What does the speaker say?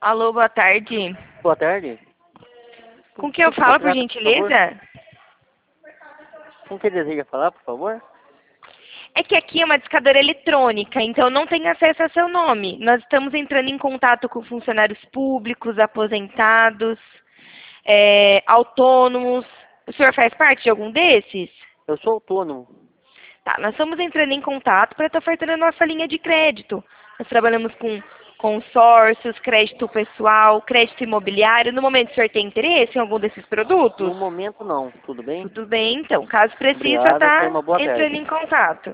Alô, boa tarde. Boa tarde. Com quem eu falo, por gentileza? Com que deseja falar, por favor? É que aqui é uma discadora eletrônica, então eu não tenho acesso a seu nome. Nós estamos entrando em contato com funcionários públicos, aposentados, autônomos. O senhor faz parte de algum desses? Eu sou autônomo. Tá, nós estamos entrando em contato para estar ofertando a nossa linha de crédito. Nós trabalhamos com consórcios, crédito pessoal, crédito imobiliário. No momento, o senhor tem interesse em algum desses produtos? No momento não, tudo bem? Tudo bem, então. Caso precise, só Obrigado, tenha está uma boa entrando tarde. em contato.